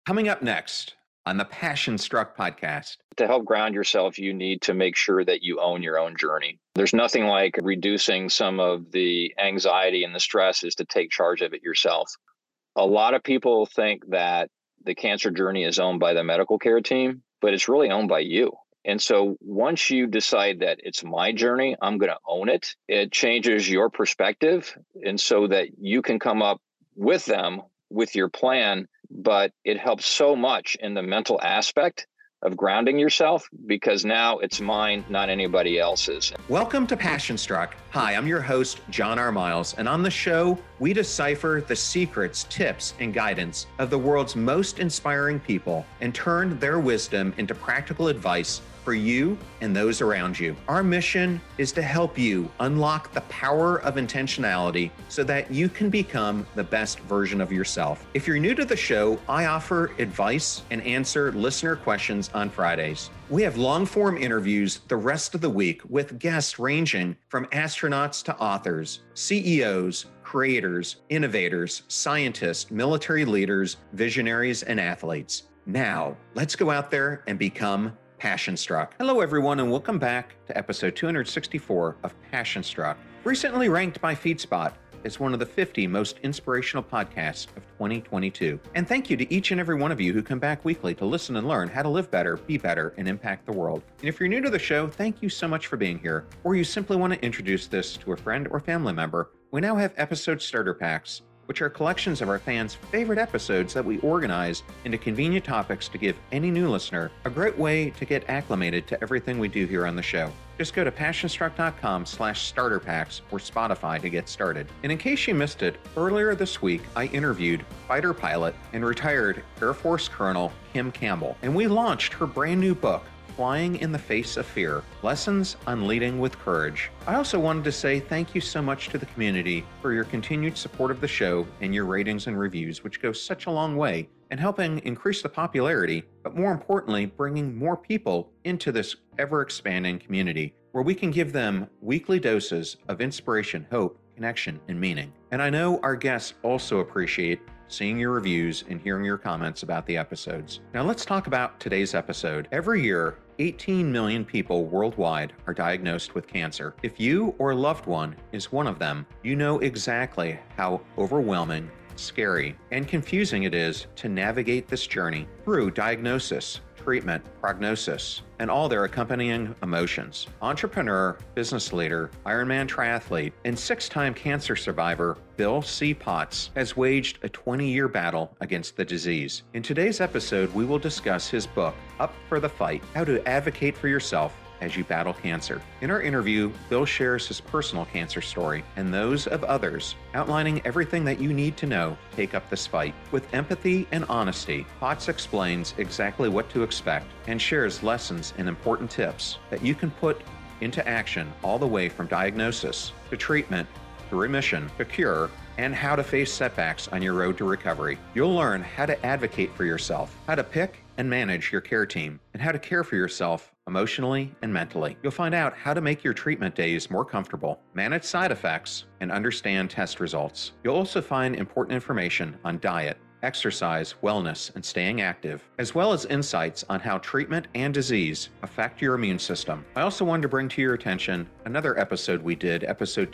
Coming up next on the Passion Struck podcast. To help ground yourself, you need to make sure that you own your own journey. There's nothing like reducing some of the anxiety and the stress is to take charge of it yourself. A lot of people think that the cancer journey is owned by the medical care team, but it's really owned by you. And so once you decide that it's my journey, I'm going to own it, it changes your perspective. And so that you can come up with them with your plan, but it helps so much in the mental aspect of grounding yourself because now it's mine, not anybody else's. Welcome to Passion Struck. Hi, I'm your host, John R. Miles, and on the show, we decipher the secrets, tips, and guidance of the world's most inspiring people and turn their wisdom into practical advice for you and those around you. Our mission is to help you unlock the power of intentionality so that you can become the best version of yourself. If you're new to the show, I offer advice and answer listener questions on Fridays. We have long-form interviews the rest of the week with guests ranging from astronauts to authors, CEOs, creators, innovators, scientists, military leaders, visionaries, and athletes. Now, let's go out there and become Passion Struck. Hello, everyone, and welcome back to episode 264 of Passion Struck, recently ranked by FeedSpot as one of the 50 most inspirational podcasts of 2022. And thank you to each and every one of you who come back weekly to listen and learn how to live better, be better, and impact the world. And if you're new to the show, thank you so much for being here, or you simply want to introduce this to a friend or family member, we now have episode starter packs, which are collections of our fans' favorite episodes that we organize into convenient topics to give any new listener a great way to get acclimated to everything we do here on the show. Just go to passionstruck.com/starter packs or Spotify to get started. And in case you missed it, earlier this week, I interviewed fighter pilot and retired Air Force Colonel Kim Campbell, and we launched her brand new book, Flying in the Face of Fear, Lessons on Leading with Courage. I also wanted to say thank you so much to the community for your continued support of the show and your ratings and reviews, which go such a long way in helping increase the popularity, but more importantly, bringing more people into this ever-expanding community where we can give them weekly doses of inspiration, hope, connection, and meaning. And I know our guests also appreciate seeing your reviews and hearing your comments about the episodes. Now let's talk about today's episode. Every year, 18 million people worldwide are diagnosed with cancer. If you or a loved one is one of them, you know exactly how overwhelming, scary, and confusing it is to navigate this journey through diagnosis, treatment, prognosis, and all their accompanying emotions. Entrepreneur, business leader, Ironman triathlete, and 6-time cancer survivor Bill C. Potts has waged a 20-year battle against the disease. In today's episode, we will discuss his book, Up for the Fight: How to Advocate for Yourself as you battle cancer. In our interview, Bill shares his personal cancer story and those of others, outlining everything that you need to know to take up this fight. With empathy and honesty, Potts explains exactly what to expect and shares lessons and important tips that you can put into action all the way from diagnosis to treatment to remission to cure, and how to face setbacks on your road to recovery. You'll learn how to advocate for yourself, how to pick and manage your care team, and how to care for yourself emotionally and mentally. You'll find out how to make your treatment days more comfortable, manage side effects, and understand test results. You'll also find important information on diet, exercise, wellness, and staying active, as well as insights on how treatment and disease affect your immune system. I also wanted to bring to your attention another episode we did, episode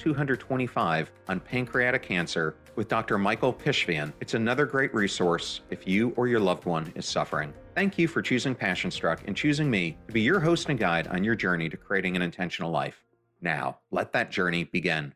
225 on pancreatic cancer with Dr. Michael Pishvian. It's another great resource if you or your loved one is suffering. Thank you for choosing Passion Struck and choosing me to be your host and guide on your journey to creating an intentional life. Now, let that journey begin.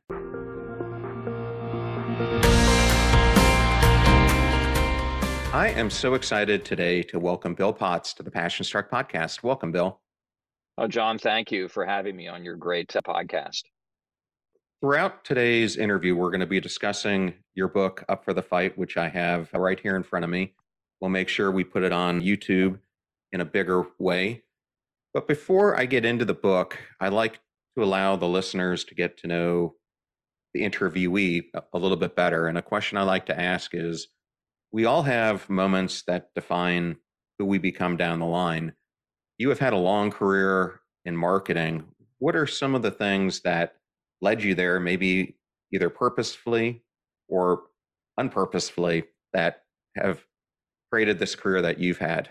I am so excited today to welcome Bill Potts to the Passion Struck podcast. Welcome, Bill. Oh, John, thank you for having me on your great podcast. Throughout today's interview, we're going to be discussing your book, Up for the Fight, which I have right here in front of me. We'll make sure we put it on YouTube in a bigger way. But before I get into the book, I like to allow the listeners to get to know the interviewee a little bit better. And a question I like to ask is, we all have moments that define who we become down the line. You have had a long career in marketing. What are some of the things that led you there, maybe either purposefully or unpurposefully, that have created this career that you've had?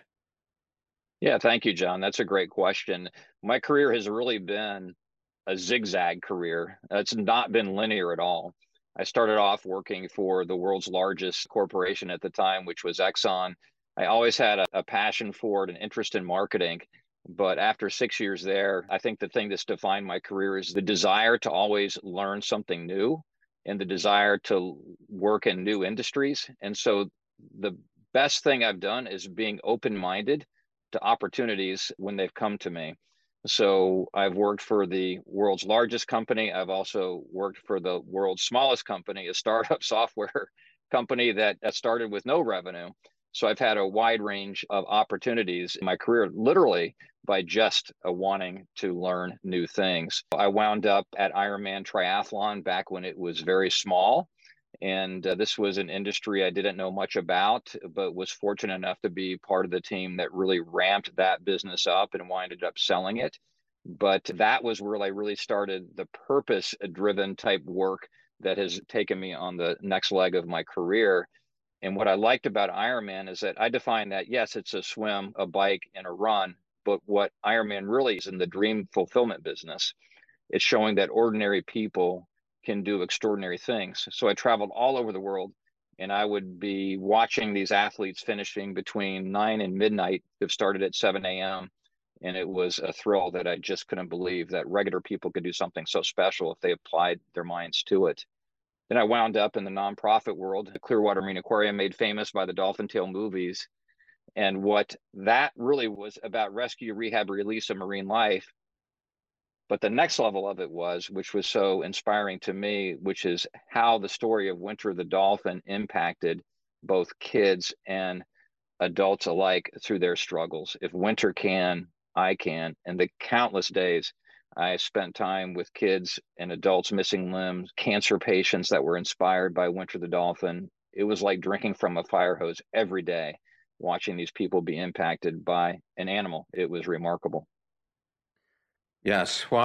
Yeah, thank you, John. That's a great question. My career has really been a zigzag career. It's not been linear at all. I started off working for the world's largest corporation at the time, which was Exxon. I always had a passion for it, an interest in marketing. But after 6 years there, I think the thing that's defined my career is the desire to always learn something new and the desire to work in new industries. And so the best thing I've done is being open-minded to opportunities when they've come to me. So I've worked for the world's largest company. I've also worked for the world's smallest company, a startup software company that started with no revenue. So I've had a wide range of opportunities in my career, literally by just wanting to learn new things. I wound up at Ironman Triathlon back when it was very small. And this was an industry I didn't know much about, but was fortunate enough to be part of the team that really ramped that business up and winded up selling it. But that was where I really started the purpose driven type work that has taken me on the next leg of my career. And what I liked about Ironman is that I define that, yes, it's a swim, a bike, and a run. But what Ironman really is in the dream fulfillment business, it's showing that ordinary people can do extraordinary things. So I traveled all over the world and I would be watching these athletes finishing between 9 and midnight. They've started at 7 a.m. And it was a thrill that I just couldn't believe that regular people could do something so special if they applied their minds to it. Then I wound up in the nonprofit world, the Clearwater Marine Aquarium, made famous by the Dolphin Tale movies. And what that really was about rescue, rehab, release of marine life. But the next level of it was, which was so inspiring to me, which is how the story of Winter the Dolphin impacted both kids and adults alike through their struggles. If Winter can, I can. And the countless days I spent time with kids and adults missing limbs, cancer patients that were inspired by Winter the Dolphin. It was like drinking from a fire hose every day, watching these people be impacted by an animal. It was remarkable. Yes. Well,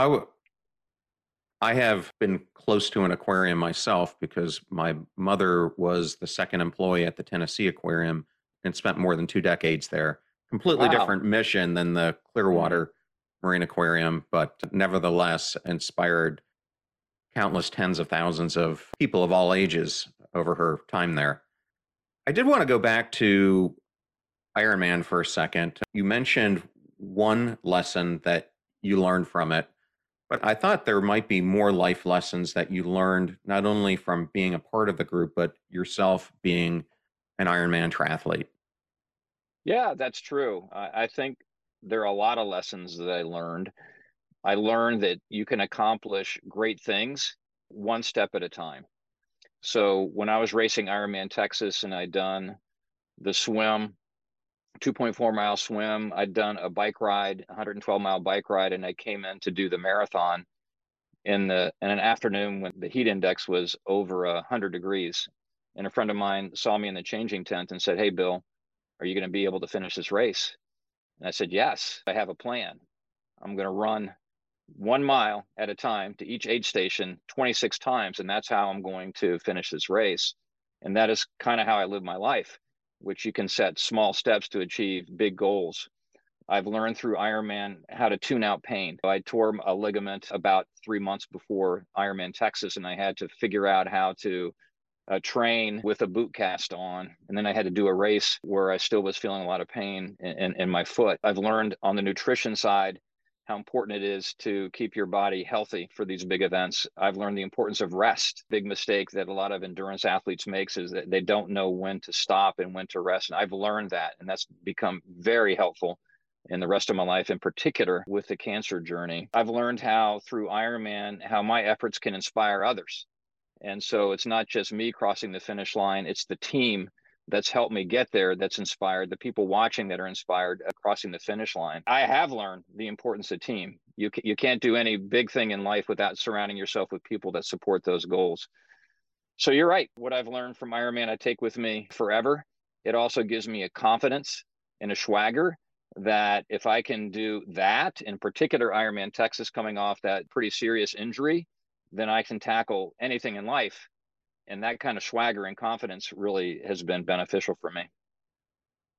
I have been close to an aquarium myself because my mother was the second employee at the Tennessee Aquarium and spent more than 2 decades there. Completely Wow. different mission than the Mm. Clearwater Marine Aquarium, but nevertheless inspired countless tens of thousands of people of all ages over her time there. I did want to go back to Ironman for a second. You mentioned one lesson that you learned from it, but I thought there might be more life lessons that you learned not only from being a part of the group, but yourself being an Ironman triathlete. Yeah, that's true. I think there are a lot of lessons that I learned. I learned that you can accomplish great things one step at a time. So when I was racing Ironman Texas and I'd done the swim, 2.4 mile swim, I'd done a bike ride, 112-mile bike ride, and I came in to do the marathon in an afternoon when the heat index was over 100 degrees. And a friend of mine saw me in the changing tent and said, "Hey, Bill, are you going to be able to finish this race?" And I said, "Yes, I have a plan. I'm going to run 1 mile at a time to each aid station 26 times. And that's how I'm going to finish this race." And that is kind of how I live my life, which you can set small steps to achieve big goals. I've learned through Ironman how to tune out pain. I tore a ligament about 3 months before Ironman Texas, and I had to figure out how to train with a boot cast on. And then I had to do a race where I still was feeling a lot of pain in my foot. I've learned on the nutrition side how important it is to keep your body healthy for these big events. I've learned the importance of rest. Big mistake that a lot of endurance athletes makes is that they don't know when to stop and when to rest. And I've learned that, and that's become very helpful in the rest of my life, in particular with the cancer journey. I've learned how through Ironman, how my efforts can inspire others. And so it's not just me crossing the finish line, it's the team that's helped me get there that's inspired, the people watching that are inspired crossing the finish line. I have learned the importance of team. You can't do any big thing in life without surrounding yourself with people that support those goals. So you're right. What I've learned from Ironman, I take with me forever. It also gives me a confidence and a swagger that if I can do that, in particular, Ironman Texas coming off that pretty serious injury, then I can tackle anything in life. And that kind of swagger and confidence really has been beneficial for me.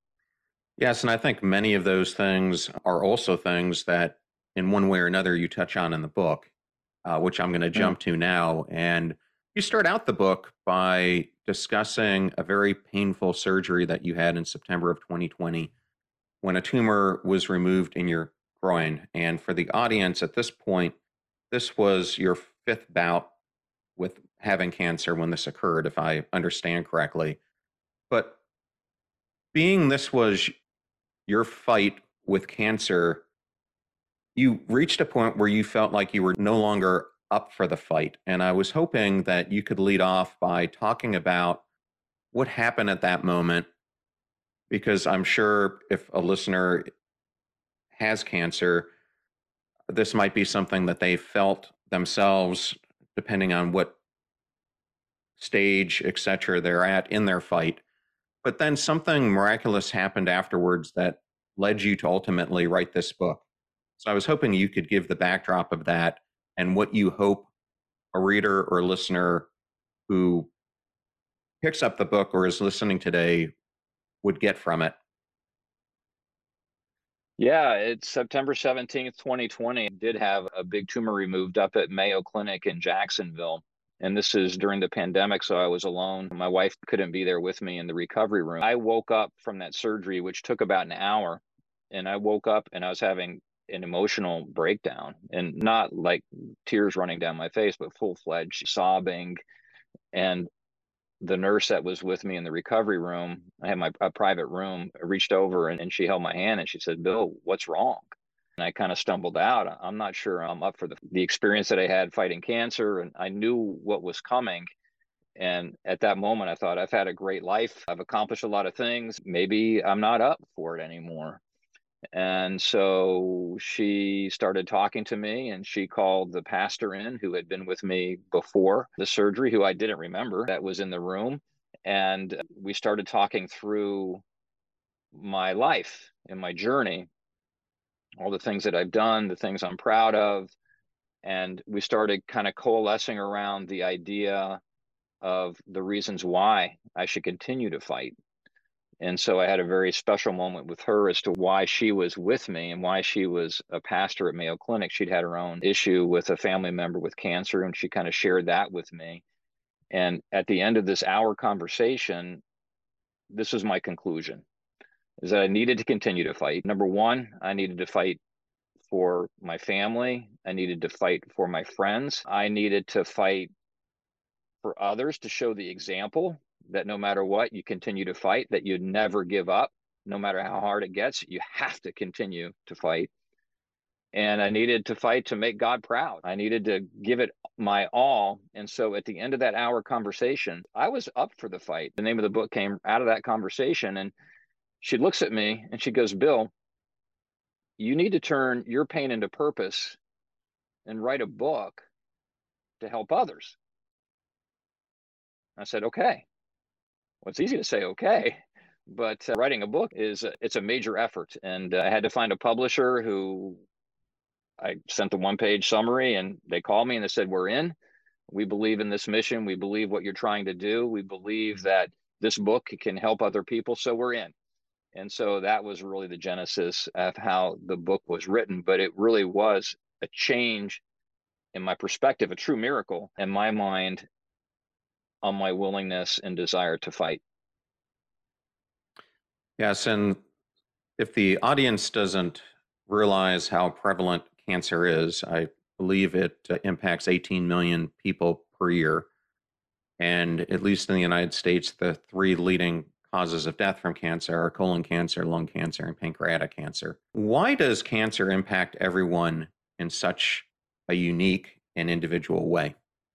Yes, and I think many of those things are also things that, in one way or another, you touch on in the book, which I'm going to Mm. jump to now. And you start out the book by discussing a very painful surgery that you had in September of 2020 when a tumor was removed in your groin. And for the audience at this point, this was your fifth bout with having cancer when this occurred, if I understand correctly. But being this was your fight with cancer, you reached a point where you felt like you were no longer up for the fight. And I was hoping that you could lead off by talking about what happened at that moment, because I'm sure if a listener has cancer, this might be something that they felt themselves, depending on what stage, etc., they're at in their fight. But then something miraculous happened afterwards that led you to ultimately write this book. So I was hoping you could give the backdrop of that and what you hope a reader or listener who picks up the book or is listening today would get from it. Yeah, it's September 17th, 2020. I did have a big tumor removed up at Mayo Clinic in Jacksonville. And this is during the pandemic, so I was alone. My wife couldn't be there with me in the recovery room. I woke up from that surgery, which took about an hour, and I woke up and I was having an emotional breakdown, and not like tears running down my face, but full-fledged sobbing. And the nurse that was with me in the recovery room, I had a private room, reached over and she held my hand and she said, "Bill, what's wrong?" And I kind of stumbled out. I'm not sure I'm up for the experience that I had fighting cancer, and I knew what was coming. And at that moment, I thought, I've had a great life. I've accomplished a lot of things. Maybe I'm not up for it anymore. And so she started talking to me, and she called the pastor in who had been with me before the surgery, who I didn't remember, that was in the room. And we started talking through my life and my journey, all the things that I've done, the things I'm proud of. And we started kind of coalescing around the idea of the reasons why I should continue to fight. And so I had a very special moment with her as to why she was with me and why she was a pastor at Mayo Clinic. She'd had her own issue with a family member with cancer, and she kind of shared that with me. And at the end of this hour conversation, this was my conclusion, is that I needed to continue to fight. Number one, I needed to fight for my family. I needed to fight for my friends. I needed to fight for others to show the example that no matter what, you continue to fight, that you never give up. No matter how hard it gets, you have to continue to fight. And I needed to fight to make God proud. I needed to give it my all. And so at the end of that hour conversation, I was up for the fight. The name of the book came out of that conversation. And she looks at me and she goes, "Bill, you need to turn your pain into purpose and write a book to help others." I said, "Okay." Well, it's easy to say okay, but writing a book it's a major effort, and I had to find a publisher who I sent the one-page summary, and they called me and they said, "We're in. We believe in this mission. We believe what you're trying to do. We believe that this book can help other people, so we're in." And so that was really the genesis of how the book was written, but it really was a change in my perspective, a true miracle in my mind on my willingness and desire to fight. Yes, and if the audience doesn't realize how prevalent cancer is, I believe it impacts 18 million people per year. And at least in the United States, the three leading causes of death from cancer are colon cancer, lung cancer, and pancreatic cancer. Why does cancer impact everyone in such a unique and individual way?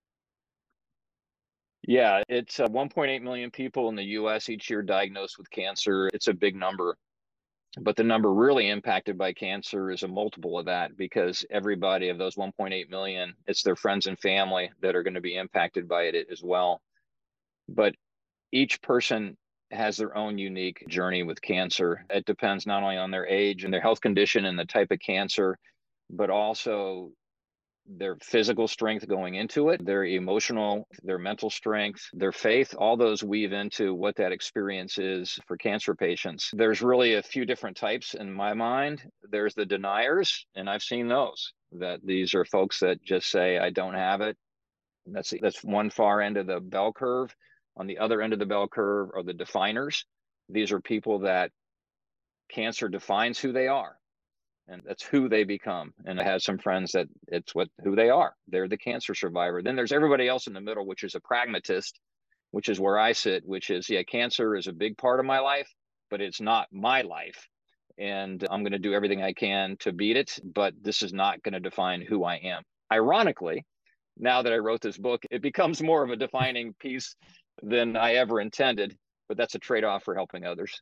Yeah, it's 1.8 million people in the US each year diagnosed with cancer. It's a big number, but the number really impacted by cancer is a multiple of that, because everybody of those 1.8 million, it's their friends and family that are going to be impacted by it as well. But each person has their own unique journey with cancer. It depends not only on their age and their health condition and the type of cancer, but also their physical strength going into it, their emotional, their mental strength, their faith, all those weave into what that experience is for cancer patients. There's really a few different types in my mind. There's the deniers, and I've seen those, that these are folks that just say, I don't have it. That's one far end of the bell curve. On the other end of the bell curve are the definers. These are people that cancer defines who they are, and that's who they become. And I have some friends that it's who they are. They're the cancer survivor. Then there's everybody else in the middle, which is a pragmatist, which is where I sit, which is, yeah, cancer is a big part of my life, but it's not my life. And I'm going to do everything I can to beat it, but this is not going to define who I am. Ironically, now that I wrote this book, it becomes more of a defining piece than I ever intended, but that's a trade-off for helping others.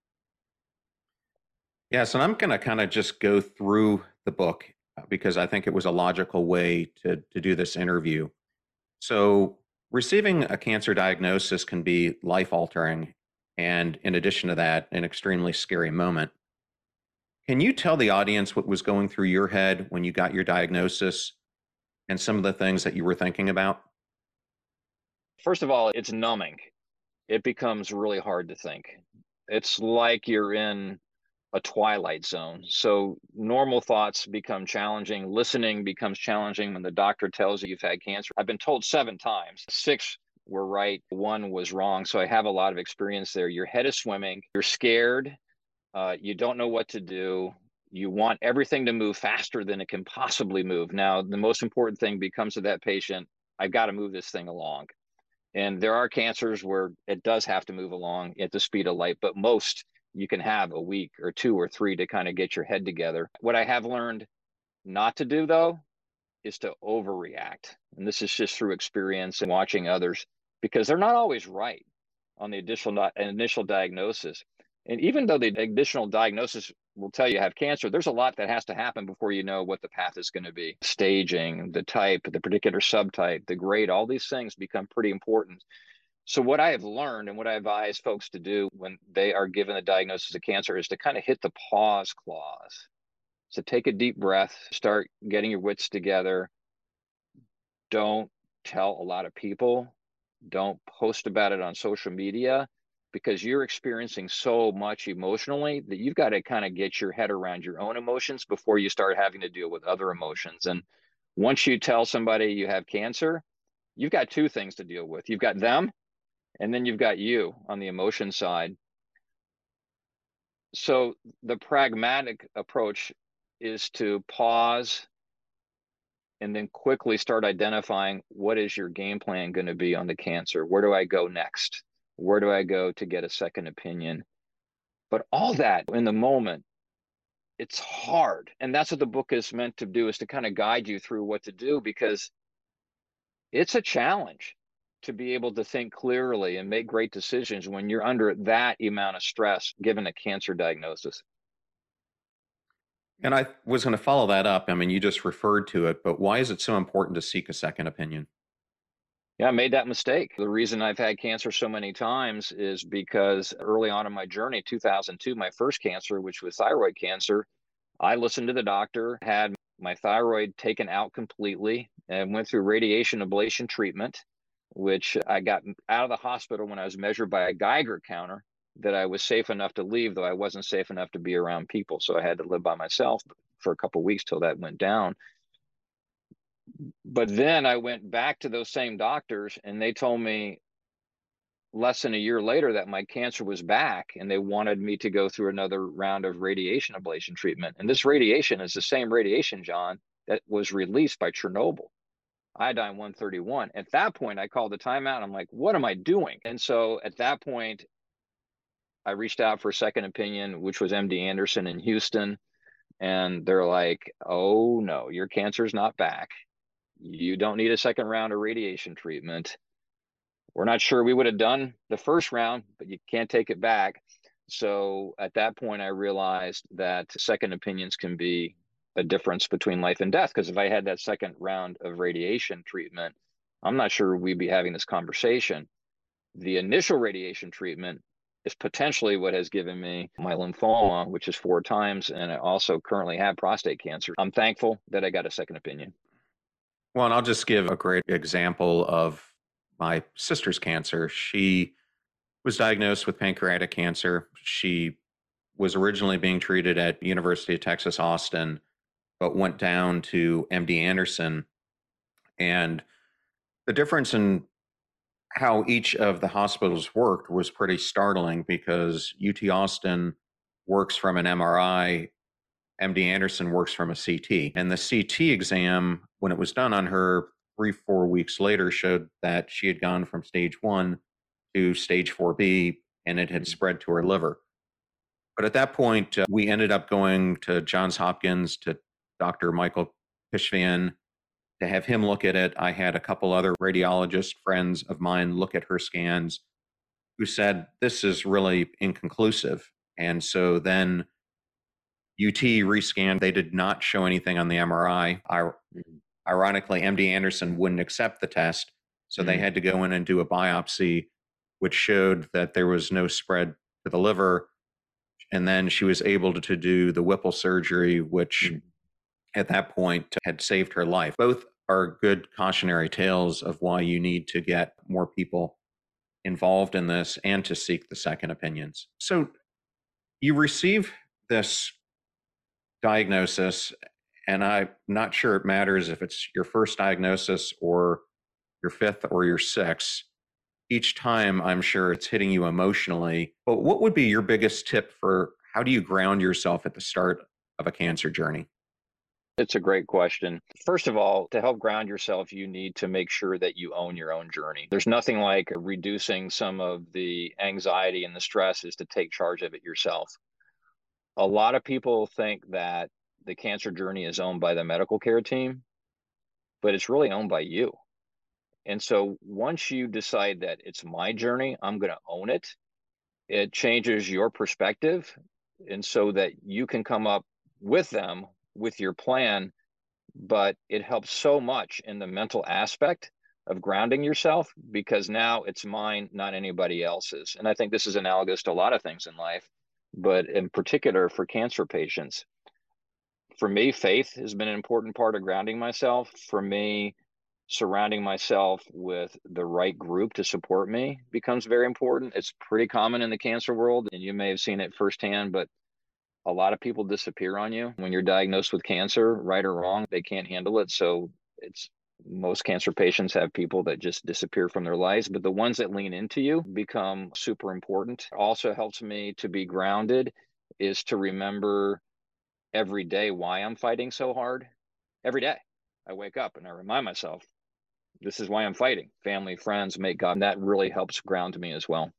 Yes, and I'm going to kind of just go through the book because I think it was a logical way to do this interview. So, receiving a cancer diagnosis can be life altering. And in addition to that, an extremely scary moment. Can you tell the audience what was going through your head when you got your diagnosis and some of the things that you were thinking about? First of all, it's numbing. It becomes really hard to think. It's like you're in a twilight zone. So normal thoughts become challenging. Listening becomes challenging when the doctor tells you you've had cancer. I've been told 7 times. 6 were right, 1 was wrong. So I have a lot of experience there. Your head is swimming. You're scared. You don't know what to do. You want everything to move faster than it can possibly move. Now, the most important thing becomes to that patient, I've got to move this thing along. And there are cancers where it does have to move along at the speed of light, but most you can have a week or 2 or 3 to kind of get your head together. What I have learned not to do, though, is to overreact. And this is just through experience and watching others, because they're not always right on the initial diagnosis. And even though the initial diagnosis will tell you have cancer, there's a lot that has to happen before you know what the path is going to be. Staging, the type, the particular subtype, the grade, all these things become pretty important. So what I have learned and what I advise folks to do when they are given a diagnosis of cancer is to kind of hit the pause clause. So take a deep breath, start getting your wits together. Don't tell a lot of people. Don't post about it on social media, because you're experiencing so much emotionally that you've got to kind of get your head around your own emotions before you start having to deal with other emotions. And once you tell somebody you have cancer, you've got 2 things to deal with. You've got them, and then you've got you on the emotion side. So the pragmatic approach is to pause and then quickly start identifying what is your game plan going to be on the cancer. Where do I go next? Where do I go to get a second opinion? But all that in the moment, it's hard. And that's what the book is meant to do, is to kind of guide you through what to do, because it's a challenge to be able to think clearly and make great decisions when you're under that amount of stress given a cancer diagnosis. And I was going to follow that up. I mean, you just referred to it, but why is it so important to seek a second opinion? Yeah, I made that mistake. The reason I've had cancer so many times is because early on in my journey, 2002, my first cancer, which was thyroid cancer, I listened to the doctor, had my thyroid taken out completely, and went through radiation ablation treatment, which I got out of the hospital when I was measured by a Geiger counter that I was safe enough to leave, though I wasn't safe enough to be around people. So I had to live by myself for a couple of weeks till that went down. But then I went back to those same doctors, and they told me less than a year later that my cancer was back, and they wanted me to go through another round of radiation ablation treatment. And this radiation is the same radiation, John, that was released by Chernobyl, iodine 131. At that point, I called the timeout. I'm like, what am I doing? And so at that point, I reached out for a second opinion, which was MD Anderson in Houston. And they're like, oh no, your cancer's not back. You don't need a second round of radiation treatment. We're not sure we would have done the first round, but you can't take it back. So at that point, I realized that second opinions can be a difference between life and death. Because if I had that second round of radiation treatment, I'm not sure we'd be having this conversation. The initial radiation treatment is potentially what has given me my lymphoma, which is 4 times. And I also currently have prostate cancer. I'm thankful that I got a second opinion. Well, and I'll just give a great example of my sister's cancer. She was diagnosed with pancreatic cancer. She was originally being treated at University of Texas Austin, but went down to MD Anderson. And the difference in how each of the hospitals worked was pretty startling because UT Austin works from an MRI, MD Anderson works from a CT. And the CT exam, when it was done on her 3, 4 weeks later, showed that she had gone from stage 1 to stage 4B and it had spread to her liver. But at that point, we ended up going to Johns Hopkins to Dr. Michael Pishvian to have him look at it. I had a couple other radiologist friends of mine look at her scans who said, this is really inconclusive. And so then UT rescanned. They did not show anything on the MRI. Ironically, MD Anderson wouldn't accept the test. So they had to go in and do a biopsy, which showed that there was no spread to the liver. And then she was able to do the Whipple surgery, which at that point had saved her life. Both are good cautionary tales of why you need to get more people involved in this and to seek the second opinions. So you receive this diagnosis, and I'm not sure it matters if it's your first diagnosis or your fifth or your sixth. Each time, I'm sure it's hitting you emotionally. But what would be your biggest tip for how do you ground yourself at the start of a cancer journey? It's a great question. First of all, to help ground yourself, you need to make sure that you own your own journey. There's nothing like reducing some of the anxiety and the stress is to take charge of it yourself. A lot of people think that the cancer journey is owned by the medical care team, but it's really owned by you. And so once you decide that it's my journey, I'm going to own it, it changes your perspective. And so that you can come up with them with your plan, but it helps so much in the mental aspect of grounding yourself because now it's mine, not anybody else's. And I think this is analogous to a lot of things in life, but in particular for cancer patients. For me, faith has been an important part of grounding myself. For me, surrounding myself with the right group to support me becomes very important. It's pretty common in the cancer world, and you may have seen it firsthand, but a lot of people disappear on you when you're diagnosed with cancer, right or wrong. They can't handle it. So it's most cancer patients have people that just disappear from their lives, but the ones that lean into you become super important. Also helps me to be grounded is to remember every day why I'm fighting so hard. Every day I wake up and I remind myself, this is why I'm fighting. Family, friends, make God. And that really helps ground me as well.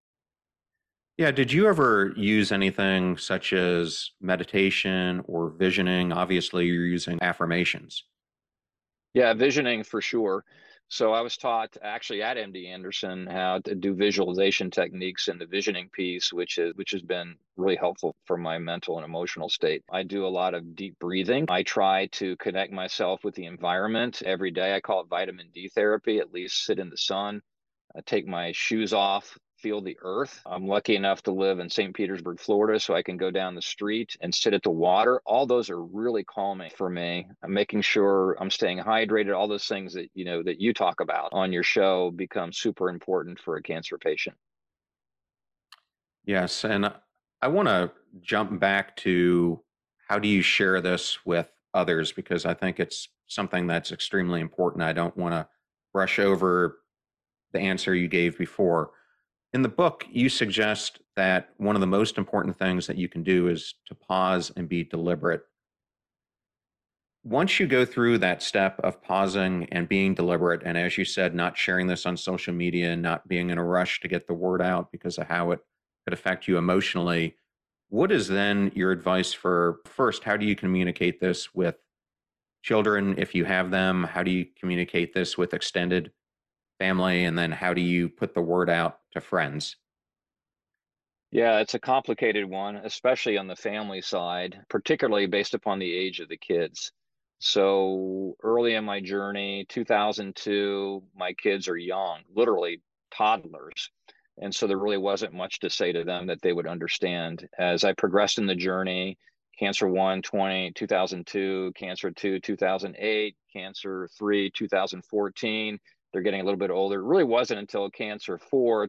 Yeah, did you ever use anything such as meditation or visioning? Obviously, you're using affirmations. Yeah, visioning for sure. So I was taught actually at MD Anderson how to do visualization techniques in the visioning piece, which has been really helpful for my mental and emotional state. I do a lot of deep breathing. I try to connect myself with the environment every day. I call it vitamin D therapy, at least sit in the sun, take my shoes off, feel the earth. I'm lucky enough to live in St. Petersburg, Florida, so I can go down the street and sit at the water. All those are really calming for me. I'm making sure I'm staying hydrated. All those things that that you talk about on your show become super important for a cancer patient. Yes, and I want to jump back to how do you share this with others because I think it's something that's extremely important. I don't want to brush over the answer you gave before. In the book, you suggest that one of the most important things that you can do is to pause and be deliberate. Once you go through that step of pausing and being deliberate, and as you said, not sharing this on social media and not being in a rush to get the word out because of how it could affect you emotionally, what is then your advice for first, how do you communicate this with children if you have them? How do you communicate this with extended family? And then how do you put the word out to friends? Yeah, it's a complicated one, especially on the family side, particularly based upon the age of the kids. So early in my journey, 2002, my kids are young, literally toddlers. And so there really wasn't much to say to them that they would understand. As I progressed in the journey, Cancer 1, 2002, Cancer 2, 2008, Cancer 3, 2014. They're getting a little bit older. It really wasn't until Cancer 4,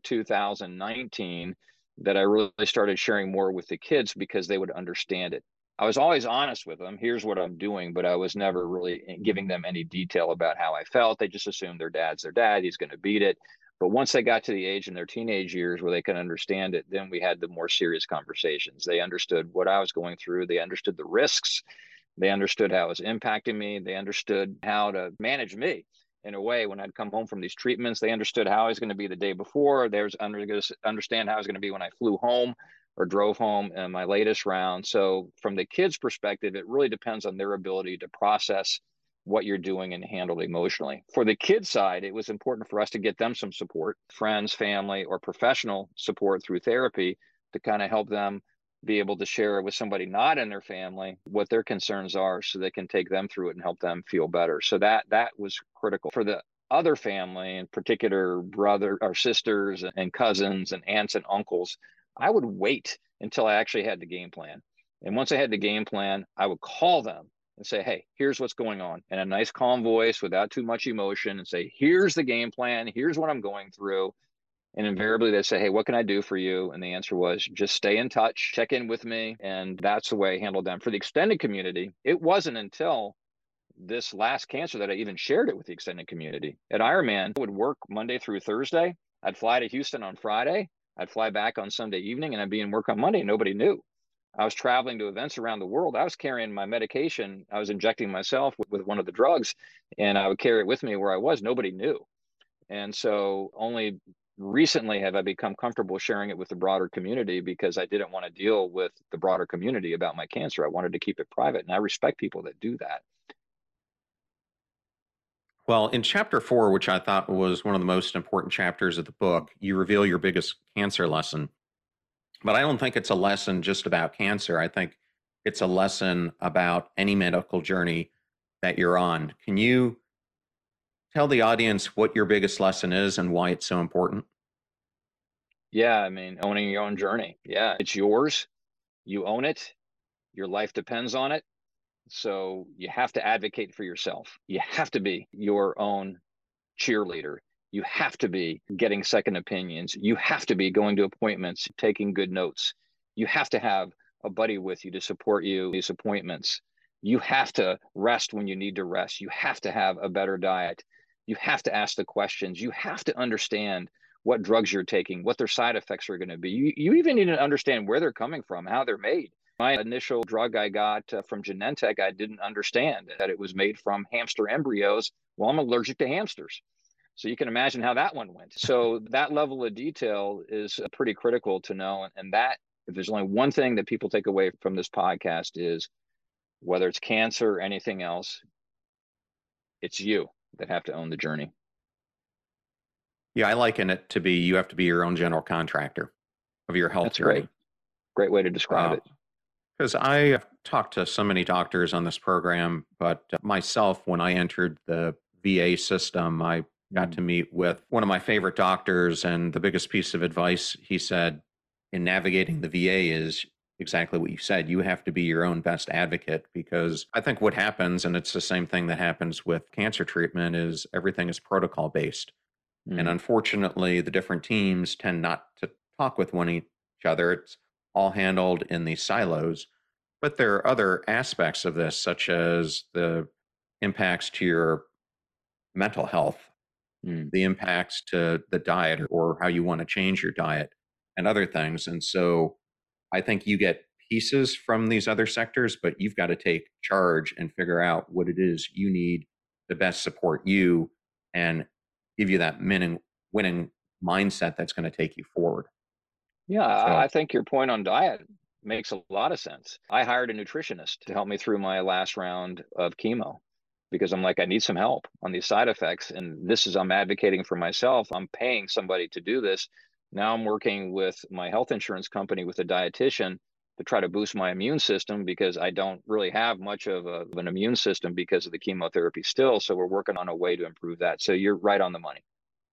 2019 that I really started sharing more with the kids because they would understand it. I was always honest with them. Here's what I'm doing, but I was never really giving them any detail about how I felt. They just assumed their dad's their dad. He's going to beat it. But once they got to the age in their teenage years where they could understand it, then we had the more serious conversations. They understood what I was going through. They understood the risks. They understood how it was impacting me. They understood how to manage me in a way when I'd come home from these treatments. They understood how I was going to be the day before. They was understand how I was going to be when I flew home or drove home in my latest round. So from the kids' perspective, it really depends on their ability to process what you're doing and handle it emotionally. For the kids side, it was important for us to get them some support, friends, family, or professional support through therapy to kind of help them be able to share with somebody not in their family what their concerns are so they can take them through it and help them feel better. So that was critical. For the other family, in particular brother or sisters and cousins and aunts and uncles, I would wait until I actually had the game plan. And once I had the game plan, I would call them and say, hey, here's what's going on, in a nice calm voice without too much emotion, and say, here's the game plan, here's what I'm going through. And invariably they'd say, hey, what can I do for you? And the answer was just stay in touch, check in with me. And that's the way I handled them. For the extended community, it wasn't until this last cancer that I even shared it with the extended community. At Ironman, I would work Monday through Thursday. I'd fly to Houston on Friday. I'd fly back on Sunday evening, and I'd be in work on Monday. Nobody knew. I was traveling to events around the world. I was carrying my medication. I was injecting myself with one of the drugs, and I would carry it with me where I was. Nobody knew. And so only recently have I become comfortable sharing it with the broader community because I didn't want to deal with the broader community about my cancer. I wanted to keep it private, and I respect people that do that. Well, in chapter 4, which I thought was one of the most important chapters of the book, you reveal your biggest cancer lesson. But I don't think it's a lesson just about cancer. I think it's a lesson about any medical journey that you're on. Can you tell the audience what your biggest lesson is and why it's so important? Yeah, I mean, owning your own journey. Yeah, it's yours. You own it. Your life depends on it. So you have to advocate for yourself. You have to be your own cheerleader. You have to be getting second opinions. You have to be going to appointments, taking good notes. You have to have a buddy with you to support you these appointments. You have to rest when you need to rest. You have to have a better diet. You have to ask the questions. You have to understand what drugs you're taking, what their side effects are going to be. You even need to understand where they're coming from, how they're made. My initial drug I got from Genentech, I didn't understand that it was made from hamster embryos. Well, I'm allergic to hamsters. So you can imagine how that one went. So that level of detail is pretty critical to know. And that, if there's only one thing that people take away from this podcast, is whether it's cancer or anything else, it's you that have to own the journey. Yeah, I liken it to be you have to be your own general contractor of your health That's journey. great. Great way to describe it. Because I have talked to so many doctors on this program, but myself, when I entered the VA system, I got to meet with one of my favorite doctors. And the biggest piece of advice he said in navigating the VA is exactly what you said. You have to be your own best advocate, because I think what happens, and it's the same thing that happens with cancer treatment, is everything is protocol based. And unfortunately, the different teams tend not to talk with each other. It's all handled in these silos. But there are other aspects of this, such as the impacts to your mental health, the impacts to the diet or how you want to change your diet, and other things. And so I think you get pieces from these other sectors, but you've got to take charge and figure out what it is you need to best support you and give you that winning mindset that's going to take you forward. Yeah, So, I think your point on diet makes a lot of sense. I hired a nutritionist to help me through my last round of chemo because I'm like, I need some help on these side effects. And this is, I'm advocating for myself. I'm paying somebody to do this. Now I'm working with my health insurance company with a dietitian to try to boost my immune system because I don't really have much of an immune system because of the chemotherapy still. So we're working on a way to improve that. So you're right on the money.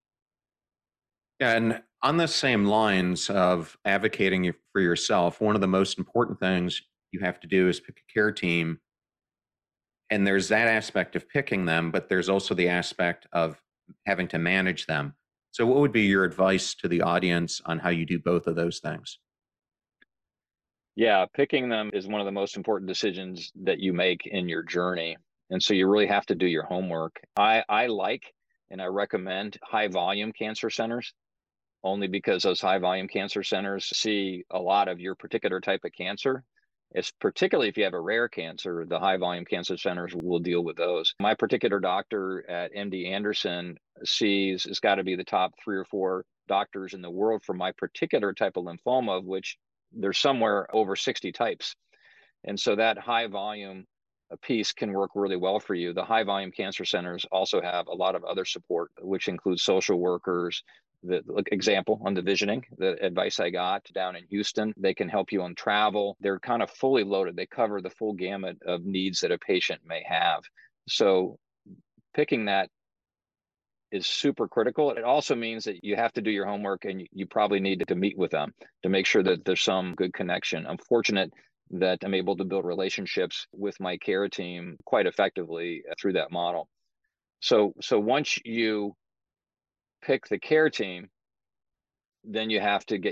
yeah, and on the same lines of advocating for yourself, one of the most important things you have to do is pick a care team. And there's that aspect of picking them, but there's also the aspect of having to manage them. So, what would be your advice to the audience on how you do both of those things? Yeah, picking them is one of the most important decisions that you make in your journey. And so you really have to do your homework. I like and I recommend high volume cancer centers only because those high volume cancer centers see a lot of your particular type of cancer. It's particularly if you have a rare cancer, the high volume cancer centers will deal with those. My particular doctor at MD Anderson sees it's got to be the top 3 or 4 doctors in the world for my particular type of lymphoma, of which there's somewhere over 60 types. And so that high volume piece can work really well for you. The high volume cancer centers also have a lot of other support, which includes social workers. The example on the visioning, the advice I got down in Houston, they can help you on travel. They're kind of fully loaded. They cover the full gamut of needs that a patient may have. So picking that is super critical. It also means that you have to do your homework and you probably need to meet with them to make sure that there's some good connection. I'm fortunate that I'm able to build relationships with my care team quite effectively through that model. So once you pick the care team, then you have to get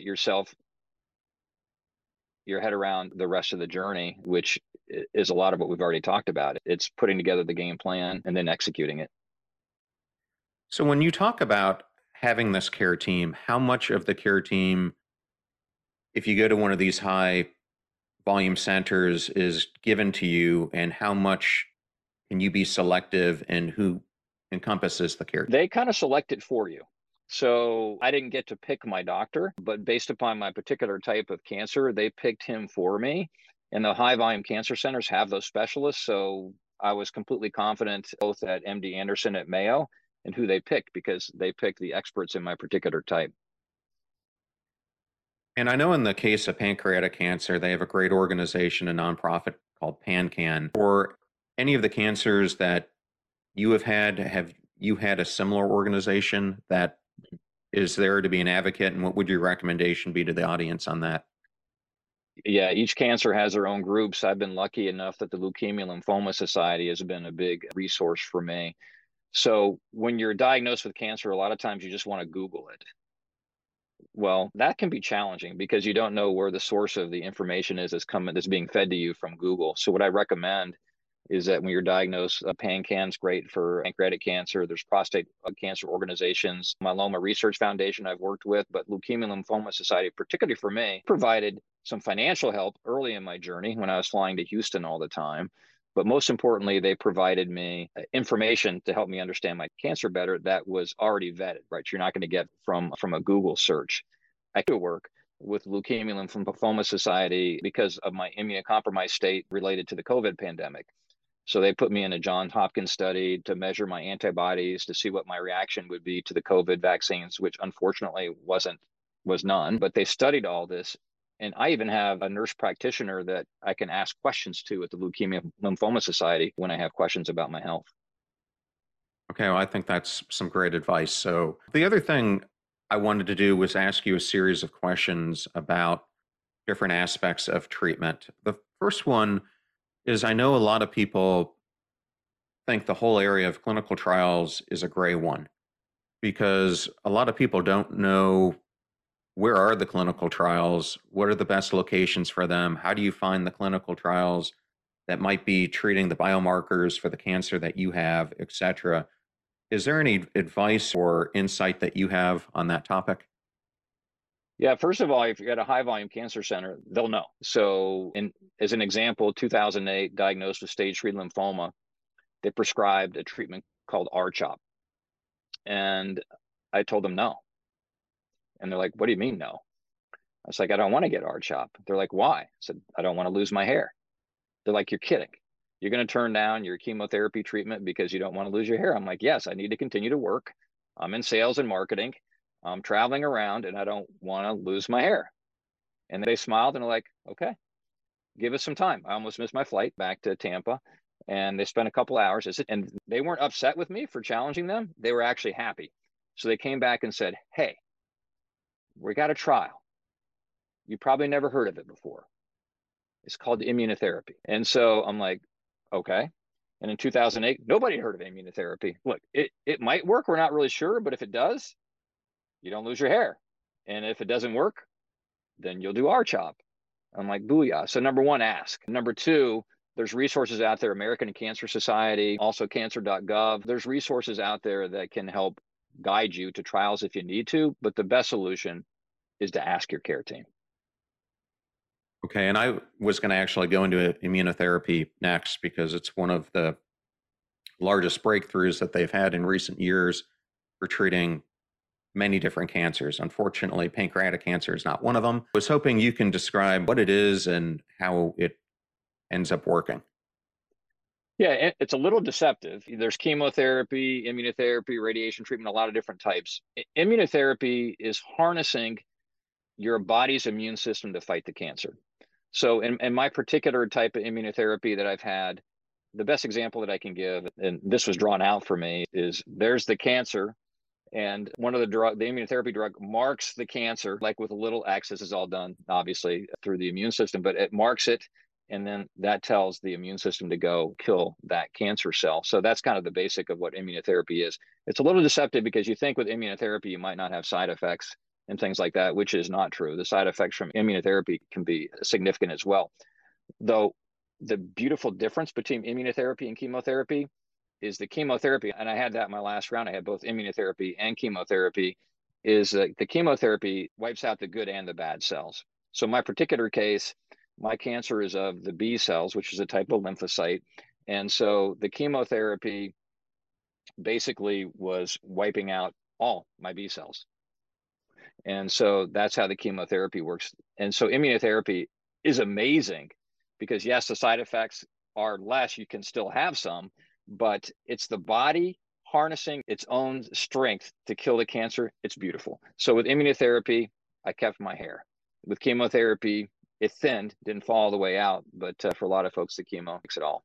your head around the rest of the journey, which is a lot of what we've already talked about. It's putting together the game plan and then executing it. So, when you talk about having this care team, how much of the care team, if you go to one of these high volume centers, is given to you, and how much can you be selective in who encompasses the care? They kind of select it for you. So I didn't get to pick my doctor, but based upon my particular type of cancer, they picked him for me. And the high volume cancer centers have those specialists. So I was completely confident both at MD Anderson at Mayo and who they picked because they picked the experts in my particular type. And I know in the case of pancreatic cancer, they have a great organization, a nonprofit called PanCan. For any of the cancers that you have you had a similar organization that is there to be an advocate? And what would your recommendation be to the audience on that? Yeah, each cancer has their own groups. I've been lucky enough that the Leukemia Lymphoma Society has been a big resource for me. So when you're diagnosed with cancer, a lot of times you just want to Google it. Well, that can be challenging because you don't know where the source of the information is that's being fed to you from Google. So what I recommend is that when you're diagnosed, PanCan's great for pancreatic cancer. There's prostate cancer organizations, Myeloma Research Foundation I've worked with, but Leukemia Lymphoma Society, particularly for me, provided some financial help early in my journey when I was flying to Houston all the time. But most importantly, they provided me information to help me understand my cancer better that was already vetted, right? You're not going to get from a Google search. I do work with Leukemia Lymphoma Society because of my immunocompromised state related to the COVID pandemic. So they put me in a Johns Hopkins study to measure my antibodies to see what my reaction would be to the COVID vaccines, which unfortunately was none. But they studied all this. And I even have a nurse practitioner that I can ask questions to at the Leukemia Lymphoma Society when I have questions about my health. Okay, well, I think that's some great advice. So, the other thing I wanted to do was ask you a series of questions about different aspects of treatment. The first one is I know a lot of people think the whole area of clinical trials is a gray one because a lot of people don't know where are the clinical trials, what are the best locations for them, how do you find the clinical trials that might be treating the biomarkers for the cancer that you have, et cetera. Is there any advice or insight that you have on that topic? Yeah, first of all, if you're at a high volume cancer center, they'll know. So, as an example, 2008, diagnosed with stage 3 lymphoma, they prescribed a treatment called R-CHOP. And I told them no. And they're like, what do you mean no? I was like, I don't want to get R-CHOP. They're like, why? I said, I don't want to lose my hair. They're like, you're kidding. You're going to turn down your chemotherapy treatment because you don't want to lose your hair. I'm like, yes, I need to continue to work. I'm in sales and marketing. I'm traveling around and I don't want to lose my hair. And they smiled and are like, okay, give us some time. I almost missed my flight back to Tampa and they spent a couple hours. And they weren't upset with me for challenging them. They were actually happy. So they came back and said, hey, we got a trial. You probably never heard of it before. It's called immunotherapy. And so I'm like, okay. And in 2008, nobody heard of immunotherapy. Look, it might work. We're not really sure, but if it does, you don't lose your hair. And if it doesn't work, then you'll do R-CHOP. I'm like, booyah. So number one, ask. Number two, there's resources out there, American Cancer Society, also cancer.gov. There's resources out there that can help guide you to trials if you need to, but the best solution is to ask your care team. Okay, and I was going to actually go into immunotherapy next because it's one of the largest breakthroughs that they've had in recent years for treating many different cancers. Unfortunately, pancreatic cancer is not one of them. I was hoping you can describe what it is and how it ends up working. Yeah, it's a little deceptive. There's chemotherapy, immunotherapy, radiation treatment, a lot of different types. Immunotherapy is harnessing your body's immune system to fight the cancer. So in my particular type of immunotherapy that I've had, the best example that I can give, and this was drawn out for me, is there's the cancer, and one of the immunotherapy drug marks the cancer, like with a little X. This is all done, obviously, through the immune system, but it marks it, and then that tells the immune system to go kill that cancer cell. So that's kind of the basic of what immunotherapy is. It's a little deceptive because you think with immunotherapy, you might not have side effects and things like that, which is not true. The side effects from immunotherapy can be significant as well. Though the beautiful difference between immunotherapy and chemotherapy is the chemotherapy, and I had that in my last round. I had both immunotherapy and chemotherapy, is the chemotherapy wipes out the good and the bad cells. So my particular case, my cancer is of the B cells, which is a type of lymphocyte. And so the chemotherapy basically was wiping out all my B cells. And so that's how the chemotherapy works. And so immunotherapy is amazing because, yes, the side effects are less. You can still have some, but it's the body harnessing its own strength to kill the cancer. It's beautiful. So with immunotherapy, I kept my hair. With chemotherapy, it thinned, didn't fall all the way out. But for a lot of folks, the chemo makes it all.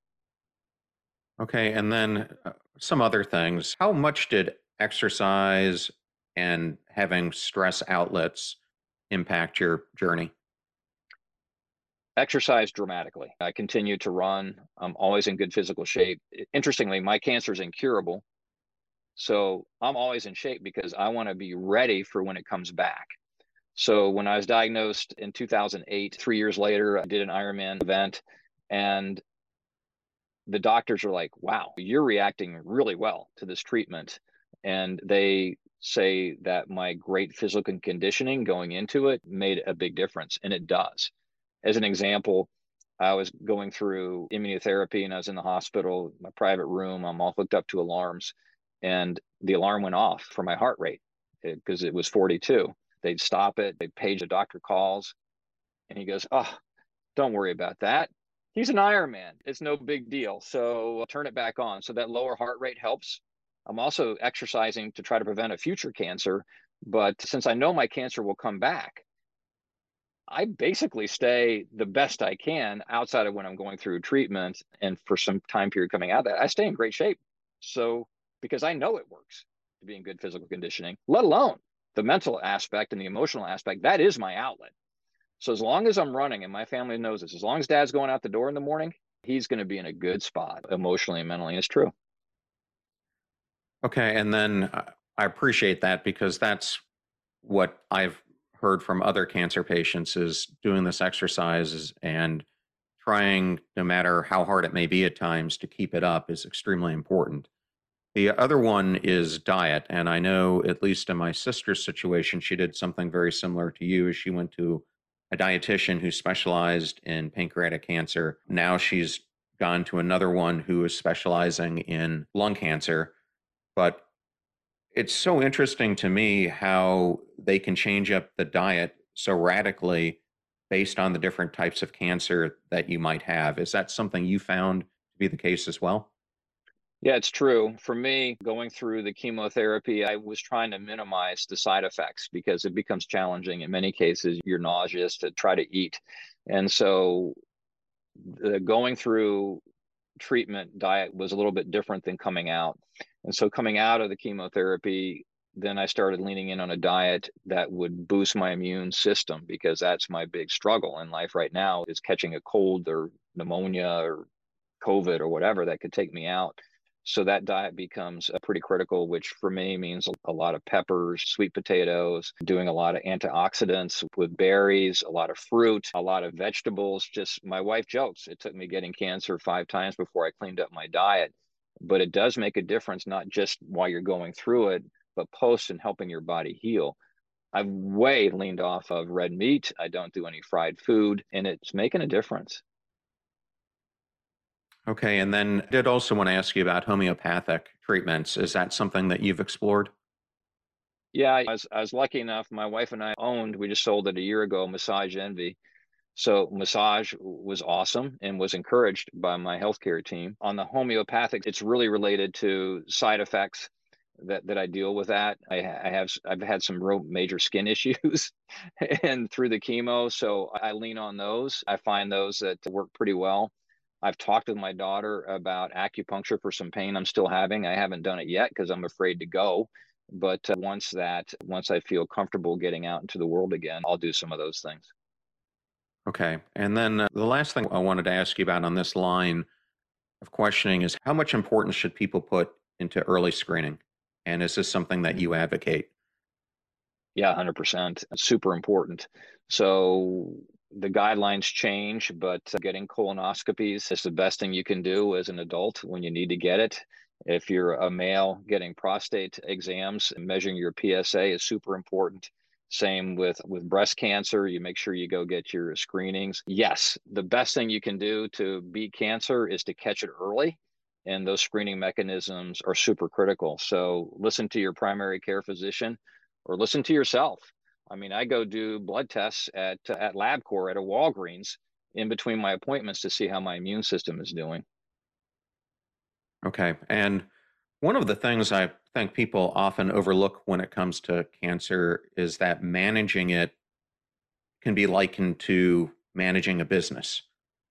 Okay, and then some other things. How much did exercise and having stress outlets impact your journey? Exercise dramatically. I continue to run. I'm always in good physical shape. Interestingly, my cancer is incurable. So I'm always in shape because I want to be ready for when it comes back. So when I was diagnosed in 2008, 3 years later, I did an Ironman event, and the doctors are like, wow, you're reacting really well to this treatment. And they say that my great physical conditioning going into it made a big difference. And it does. As an example, I was going through immunotherapy and I was in the hospital, my private room. I'm all hooked up to alarms, and the alarm went off for my heart rate because it was 42. They'd stop it. They'd page the doctor calls, and he goes, "Oh, don't worry about that. He's an Ironman. It's no big deal. So turn it back on." So that lower heart rate helps. I'm also exercising to try to prevent a future cancer. But since I know my cancer will come back, I basically stay the best I can outside of when I'm going through treatment. And for some time period coming out of that, I stay in great shape. So, because I know it works to be in good physical conditioning, let alone the mental aspect and the emotional aspect, that is my outlet. So as long as I'm running, and my family knows this, as long as dad's going out the door in the morning, he's going to be in a good spot emotionally and mentally. And it's true. Okay, and then I appreciate that because that's what I've heard from other cancer patients is doing this exercises and trying, no matter how hard it may be at times, to keep it up is extremely important. The other one is diet. And I know, at least in my sister's situation, she did something very similar to you. She went to a dietitian who specialized in pancreatic cancer. Now she's gone to another one who is specializing in lung cancer. But it's so interesting to me how they can change up the diet so radically based on the different types of cancer that you might have. Is that something you found to be the case as well? Yeah, it's true. For me, going through the chemotherapy, I was trying to minimize the side effects because it becomes challenging. In many cases, you're nauseous to try to eat. And so going through treatment diet was a little bit different than coming out. And so coming out of the chemotherapy, then I started leaning in on a diet that would boost my immune system, because that's my big struggle in life right now, is catching a cold or pneumonia or COVID or whatever that could take me out. So that diet becomes pretty critical, which for me means a lot of peppers, sweet potatoes, doing a lot of antioxidants with berries, a lot of fruit, a lot of vegetables. Just my wife jokes, it took me getting cancer 5 times before I cleaned up my diet. But it does make a difference, not just while you're going through it, but post and helping your body heal. I've way leaned off of red meat. I don't do any fried food, and it's making a difference. Okay. And then I did also want to ask you about homeopathic treatments. Is that something that you've explored? Yeah, I was lucky enough. My wife and I owned, we just sold it a year ago, Massage Envy. So massage was awesome and was encouraged by my healthcare team. On the homeopathic, it's really related to side effects that I deal with. That I've had some real major skin issues and through the chemo, so I lean on those. I find those that work pretty well. I've talked with my daughter about acupuncture for some pain I'm still having. I haven't done it yet because I'm afraid to go. But once I feel comfortable getting out into the world again, I'll do some of those things. Okay. And then the last thing I wanted to ask you about on this line of questioning is how much importance should people put into early screening? And is this something that you advocate? Yeah, 100%. It's super important. So the guidelines change, but getting colonoscopies is the best thing you can do as an adult when you need to get it. If you're a male, getting prostate exams and measuring your PSA is super important. Same with breast cancer. You make sure you go get your screenings. Yes, the best thing you can do to beat cancer is to catch it early. And those screening mechanisms are super critical. So listen to your primary care physician or listen to yourself. I mean, I go do blood tests at LabCorp at a Walgreens in between my appointments to see how my immune system is doing. Okay. And one of the things I think people often overlook when it comes to cancer is that managing it can be likened to managing a business.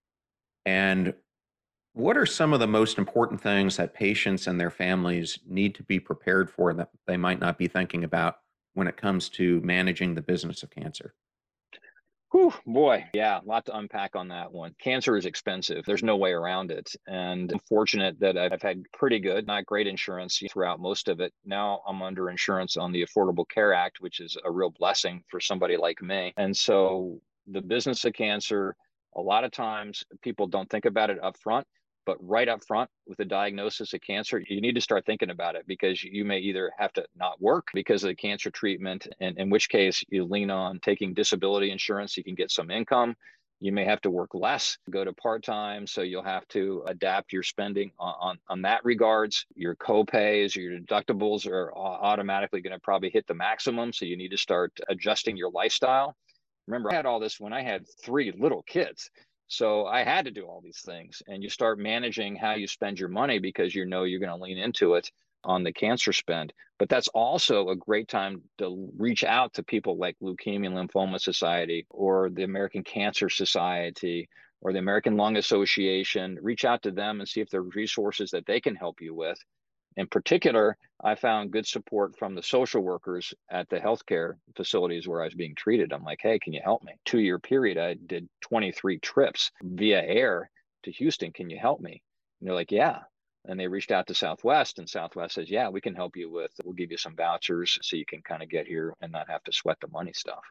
And what are some of the most important things that patients and their families need to be prepared for that they might not be thinking about when it comes to managing the business of cancer? Whew, boy, yeah, a lot to unpack on that one. Cancer is expensive. There's no way around it. And I'm fortunate that I've had pretty good, not great insurance throughout most of it. Now I'm under insurance on the Affordable Care Act, which is a real blessing for somebody like me. And so the business of cancer, a lot of times people don't think about it up front. But right up front with the diagnosis of cancer, you need to start thinking about it, because you may either have to not work because of the cancer treatment, and in which case you lean on taking disability insurance, so you can get some income. You may have to work less, go to part-time, so you'll have to adapt your spending on that regards. Your co-pays, your deductibles are automatically going to probably hit the maximum, so you need to start adjusting your lifestyle. Remember, I had all this when I had 3 little kids. So I had to do all these things, and you start managing how you spend your money because you know you're going to lean into it on the cancer spend. But that's also a great time to reach out to people like Leukemia and Lymphoma Society or the American Cancer Society or the American Lung Association. Reach out to them and see if there are resources that they can help you with. In particular, I found good support from the social workers at the healthcare facilities where I was being treated. I'm like, hey, can you help me? 2 year period, I did 23 trips via air to Houston. Can you help me? And they're like, yeah. And they reached out to Southwest, and Southwest says, yeah, we can help you we'll give you some vouchers so you can kind of get here and not have to sweat the money stuff.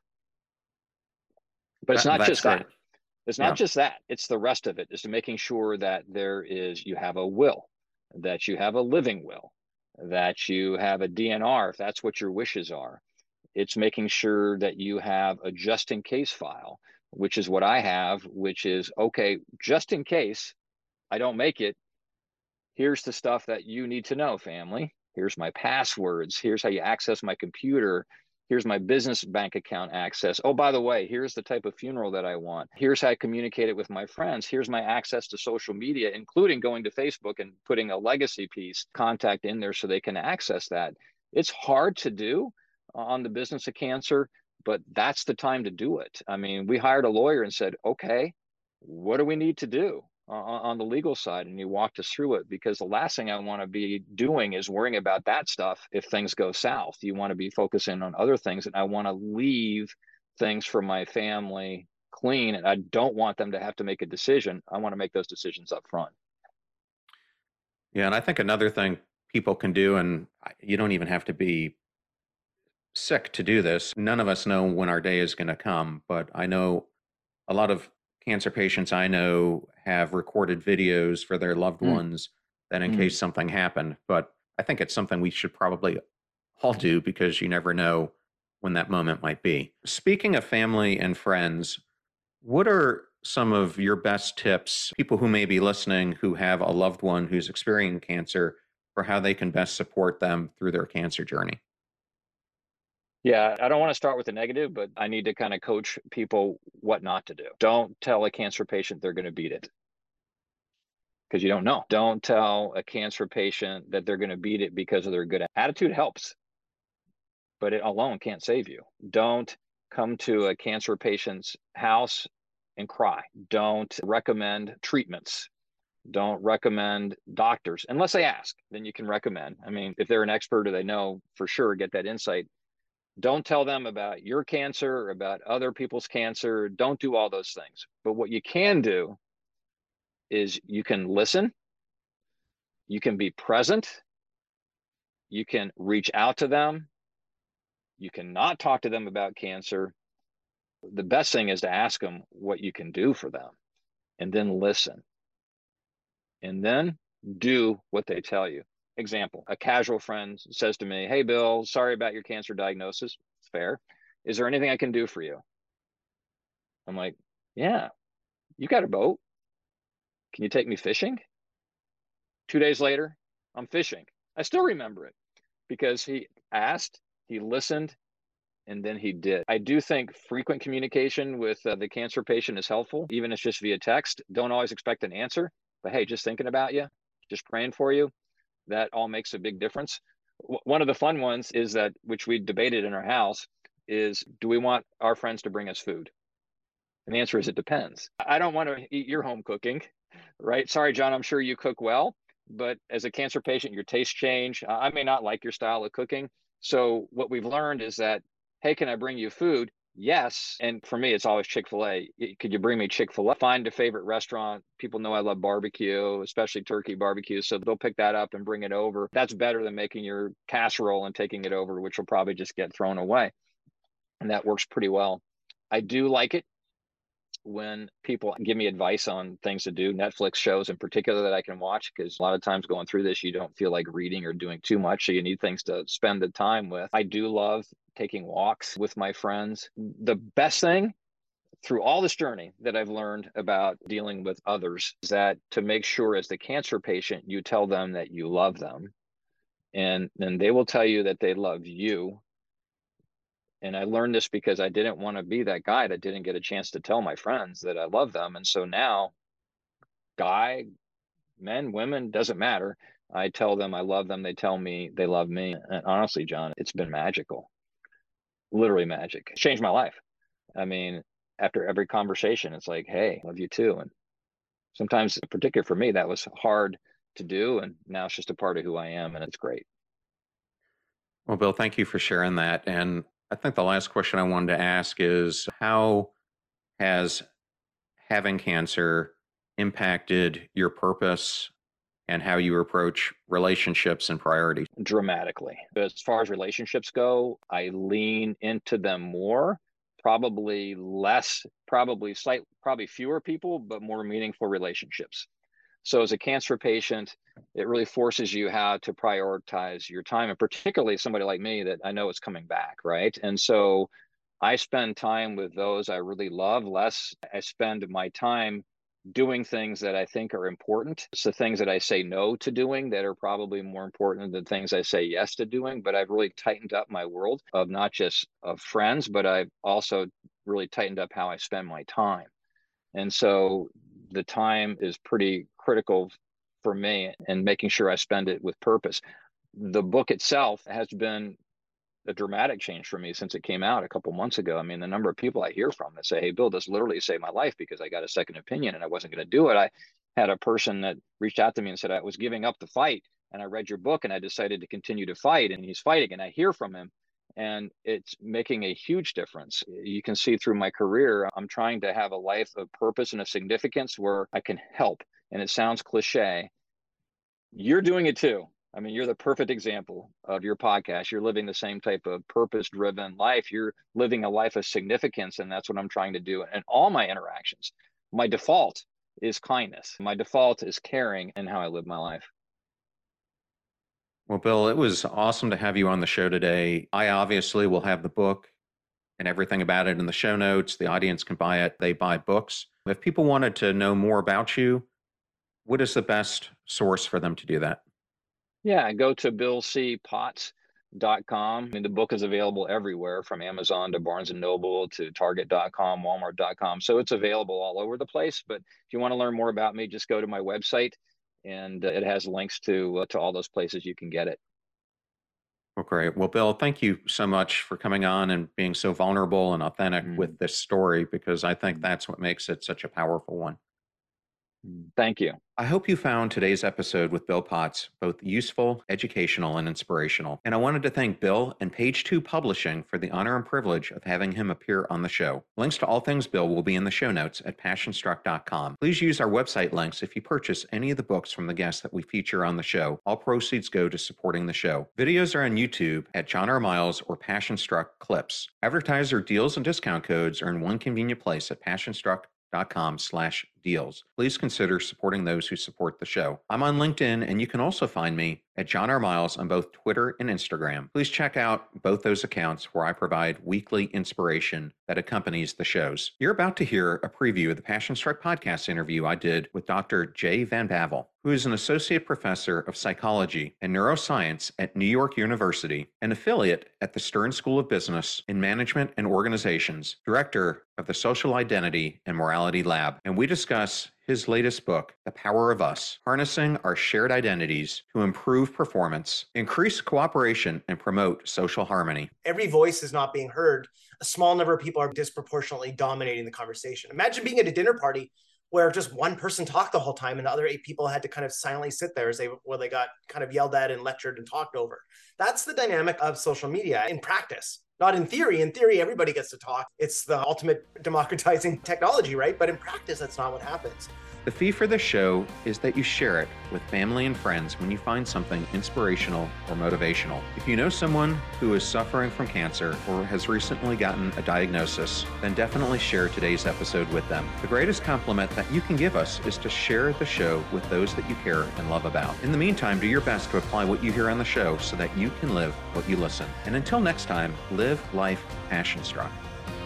But it's not That's just great. that. It's not Yeah. just that. It's the rest of it, is to making sure that you have a will, that you have a living will, that you have a DNR, if that's what your wishes are. It's making sure that you have a just in case file, which is what I have, which is, okay, just in case I don't make it, here's the stuff that you need to know, family. Here's my passwords. Here's how you access my computer. Here's my business bank account access. Oh, by the way, here's the type of funeral that I want. Here's how I communicate it with my friends. Here's my access to social media, including going to Facebook and putting a legacy piece contact in there so they can access that. It's hard to do on the business of cancer, but that's the time to do it. I mean, we hired a lawyer and said, okay, what do we need to do? on the legal side, and he walked us through it, because the last thing I want to be doing is worrying about that stuff if things go south. You want to be focusing on other things, and I want to leave things for my family clean, and I don't want them to have to make a decision. I want to make those decisions up front. Yeah, and I think another thing people can do, and you don't even have to be sick to do this. None of us know when our day is going to come, but I know a lot of cancer patients I know have recorded videos for their loved Mm, ones that in mm. case something happened. But I think it's something we should probably all do because you never know when that moment might be. Speaking of family and friends, what are some of your best tips, people who may be listening who have a loved one who's experiencing cancer, for how they can best support them through their cancer journey? Yeah, I don't want to start with the negative, but I need to kind of coach people what not to do. Don't tell a cancer patient they're going to beat it, because you don't know. Don't tell a cancer patient that they're going to beat it because of their good attitude. Helps, but it alone can't save you. Don't come to a cancer patient's house and cry. Don't recommend treatments. Don't recommend doctors unless they ask. Then you can recommend. I mean, if they're an expert or they know for sure, get that insight. Don't tell them about your cancer or about other people's cancer. Don't do all those things. But what you can do is you can listen, you can be present, you can reach out to them, you can not talk to them about cancer. The best thing is to ask them what you can do for them, and then listen, and then do what they tell you. Example, a casual friend says to me, "Hey, Bill, sorry about your cancer diagnosis." It's fair. "Is there anything I can do for you?" I'm like, "Yeah, you got a boat. Can you take me fishing?" 2 days later, I'm fishing. I still remember it because he asked, he listened, and then he did. I do think frequent communication with the cancer patient is helpful, even if it's just via text. Don't always expect an answer, but hey, just thinking about you, just praying for you, that all makes a big difference. One of the fun ones is that, which we debated in our house, is do we want our friends to bring us food? And the answer is it depends. I don't want to eat your home cooking, right? Sorry, John, I'm sure you cook well, but as a cancer patient, your tastes change. I may not like your style of cooking. So what we've learned is that, hey, can I bring you food? Yes. And for me, it's always Chick-fil-A. Could you bring me Chick-fil-A? Find a favorite restaurant. People know I love barbecue, especially turkey barbecue. So they'll pick that up and bring it over. That's better than making your casserole and taking it over, which will probably just get thrown away. And that works pretty well. I do like it when people give me advice on things to do, Netflix shows in particular that I can watch, because a lot of times going through this, you don't feel like reading or doing too much. So you need things to spend the time with. I do love taking walks with my friends. The best thing through all this journey that I've learned about dealing with others is that to make sure, as the cancer patient, you tell them that you love them, and then they will tell you that they love you. And I learned this because I didn't want to be that guy that didn't get a chance to tell my friends that I love them. And so now, guy, men, women, doesn't matter. I tell them I love them. They tell me they love me. And honestly, John, it's been magical, literally magic. It's changed my life. I mean, after every conversation, it's like, hey, love you too. And sometimes, particularly for me, that was hard to do. And now it's just a part of who I am. And it's great. Well, Bill, thank you for sharing that. And I think the last question I wanted to ask is, how has having cancer impacted your purpose and how you approach relationships and priorities? Dramatically. As far as relationships go, I lean into them more, probably less, probably fewer people, but more meaningful relationships. So as a cancer patient, it really forces you how to prioritize your time, and particularly somebody like me that I know is coming back, right? And so I spend time with those I really love less. I spend my time doing things that I think are important. It's the things that I say no to doing that are probably more important than things I say yes to doing. But I've really tightened up my world of not just of friends, but I've also really tightened up how I spend my time. And so the time is pretty critical for me, and making sure I spend it with purpose. The book itself has been a dramatic change for me since it came out a couple months ago. I mean, the number of people I hear from that say, "Hey, Bill, this literally saved my life because I got a second opinion and I wasn't going to do it." had a person that reached out to me and said, I was giving up the fight and I read your book and I decided to continue to fight, and he's fighting and I hear from him and it's making a huge difference. You can see through my career, I'm trying to have a life of purpose and of significance where I can help. And it sounds cliche. You're doing it too. I mean, you're the perfect example of your podcast. You're living the same type of purpose-driven life. You're living a life of significance, and that's what I'm trying to do. And all my interactions, my default is kindness. My default is caring in how I live my life. Well, Bill, it was awesome to have you on the show today. I obviously will have the book and everything about it in the show notes. The audience can buy it. They buy books. If people wanted to know more about you, what is the best source for them to do that? Yeah, go to billcpotts.com. I mean, the book is available everywhere from Amazon to Barnes & Noble to Target.com, Walmart.com. So it's available all over the place. But if you want to learn more about me, just go to my website, and it has links to all those places you can get it. Well, great. Well, Bill, thank you so much for coming on and being so vulnerable and authentic with this story, because I think that's what makes it such a powerful one. Thank you. I hope you found today's episode with Bill Potts both useful, educational, and inspirational. And I wanted to thank Bill and Page 2 Publishing for the honor and privilege of having him appear on the show. Links to all things Bill will be in the show notes at passionstruck.com. Please use our website links if you purchase any of the books from the guests that we feature on the show. All proceeds go to supporting the show. Videos are on YouTube at John R. Miles or Passion Struck Clips. Advertiser deals and discount codes are in one convenient place at passionstruck.com/deals. Please consider supporting those who support the show. I'm on LinkedIn, and you can also find me at John R. Miles on both Twitter and Instagram. Please check out both those accounts where I provide weekly inspiration that accompanies the shows. You're about to hear a preview of the Passion Struck podcast interview I did with Dr. Jay Van Bavel, who is an associate professor of psychology and neuroscience at New York University, an affiliate at the Stern School of Business in Management and Organizations, director of the Social Identity and Morality Lab. And we discuss his latest book, The Power of Us, Harnessing Our Shared Identities to Improve Performance, Increase Cooperation, and Promote Social Harmony. Every voice is not being heard. A small number of people are disproportionately dominating the conversation. Imagine being at a dinner party where just one person talked the whole time and the other 8 people had to kind of silently sit there while they got kind of yelled at and lectured and talked over. That's the dynamic of social media in practice. Not in theory. In theory, everybody gets to talk. It's the ultimate democratizing technology, right? But in practice, that's not what happens. The fee for this show is that you share it with family and friends when you find something inspirational or motivational. If you know someone who is suffering from cancer or has recently gotten a diagnosis, then definitely share today's episode with them. The greatest compliment that you can give us is to share the show with those that you care and love about. In the meantime, do your best to apply what you hear on the show so that you can live what you listen. And until next time, live life passion struck.